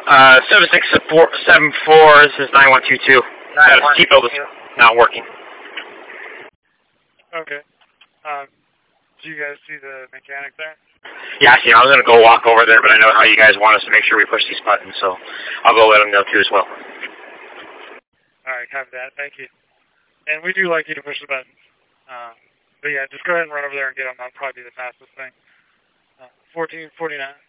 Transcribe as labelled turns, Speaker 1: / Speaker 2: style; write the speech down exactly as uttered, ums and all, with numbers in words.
Speaker 1: Uh, seven six four seven four. This is nine one two two. That seatbelt is not working.
Speaker 2: Okay. Um, do you guys see the mechanic there?
Speaker 1: Yeah, I see. I was going to go walk over there, but I know how you guys want us to make sure we push these buttons, so I'll go let them know too as well.
Speaker 2: All right, copy that. Thank you. And we do like you to push the buttons. Um, but yeah, just go ahead and run over there and get them. That'll probably be the fastest thing. Uh, fourteen forty-nine.